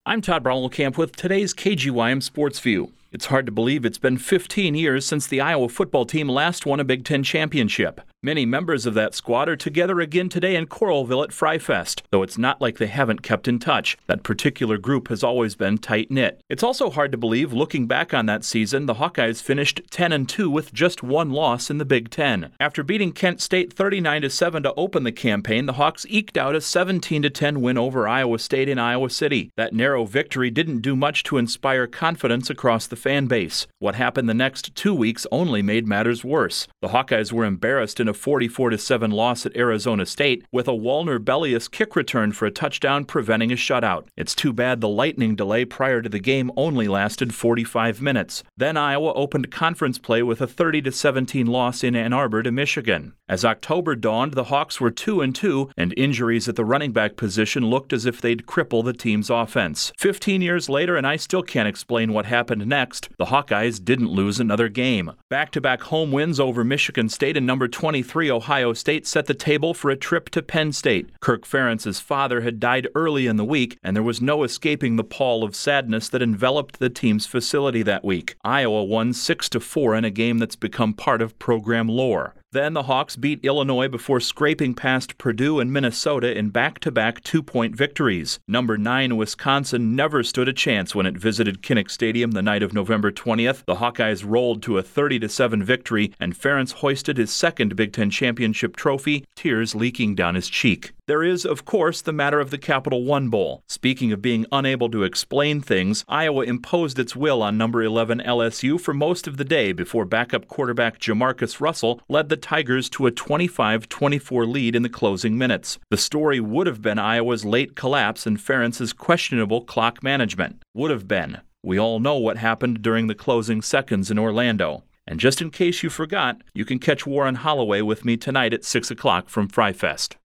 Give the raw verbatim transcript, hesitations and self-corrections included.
I'm Todd Brommelkamp with today's K G Y M Sports View. It's hard to believe it's been fifteen years since the Iowa football team last won a Big Ten championship. Many members of that squad are together again today in Coralville at Fry Fest, though it's not like they haven't kept in touch. That particular group has always been tight-knit. It's also hard to believe, looking back on that season, the Hawkeyes finished ten and two with just one loss in the Big Ten. After beating Kent State thirty-nine to seven to open the campaign, the Hawks eked out a seventeen to ten win over Iowa State in Iowa City. That narrow victory didn't do much to inspire confidence across the fan base. What happened the next two weeks only made matters worse. The Hawkeyes were embarrassed in a forty-four to seven loss at Arizona State, with a Walner Bellius kick return for a touchdown preventing a shutout. It's too bad the lightning delay prior to the game only lasted forty-five minutes. Then Iowa opened conference play with a thirty to seventeen loss in Ann Arbor to Michigan. As October dawned, the Hawks were two and two, and injuries at the running back position looked as if they'd cripple the team's offense. Fifteen years later, and I still can't explain what happened next, the Hawkeyes didn't lose another game. Back-to-back home wins over Michigan State and number twenty-three Ohio State set the table for a trip to Penn State. Kirk Ferentz's father had died early in the week, and there was no escaping the pall of sadness that enveloped the team's facility that week. Iowa won six to four in a game that's become part of program lore. Then the Hawks beat Illinois before scraping past Purdue and Minnesota in back-to-back two-point victories. Number nine Wisconsin never stood a chance when it visited Kinnick Stadium the night of November twentieth. The Hawkeyes rolled to a thirty to seven victory, and Ferentz hoisted his second Big Ten championship trophy, tears leaking down his cheek. There is, of course, the matter of the Capital One Bowl. Speaking of being unable to explain things, Iowa imposed its will on number eleven L S U for most of the day before backup quarterback Jamarcus Russell led the Tigers to a twenty-five twenty-four lead in the closing minutes. The story would have been Iowa's late collapse and Ferentz's questionable clock management. Would have been. We all know what happened during the closing seconds in Orlando. And just in case you forgot, you can catch Warren Holloway with me tonight at six o'clock from Fry Fest.